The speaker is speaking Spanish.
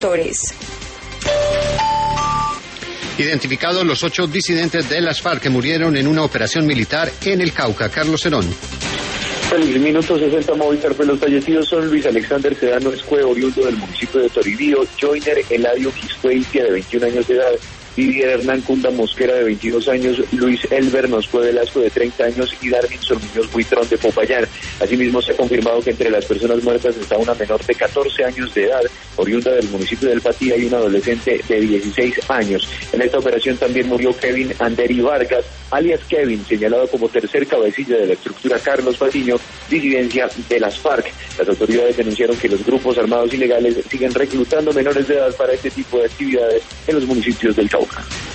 sectores. Identificados los 8 disidentes de las FARC que murieron en una operación militar en el Cauca. Carlos Herón. El minuto 60 Movistar, pues los fallecidos son Luis Alexander Sedano Escue, oriundo del municipio de Toribío, Joiner Eladio Quiscueitia, de 21 años de edad, Didier Hernán Cunda Mosquera, de 22 años, Luis Elber Noscue Velasco, de 30 años, y Darwinson Muñoz Buitrón, de Popayán. Asimismo, se ha confirmado que entre las personas muertas está una menor de 14 años de edad, oriunda del municipio del Patía, y un adolescente de 16 años. En esta operación también murió Kevin Anderi Vargas, alias Kevin, señalado como tercer cabecilla de la estructura Carlos Patiño, disidencia de las FARC. Las autoridades denunciaron que los grupos armados ilegales siguen reclutando menores de edad para este tipo de actividades en los municipios del Cauca.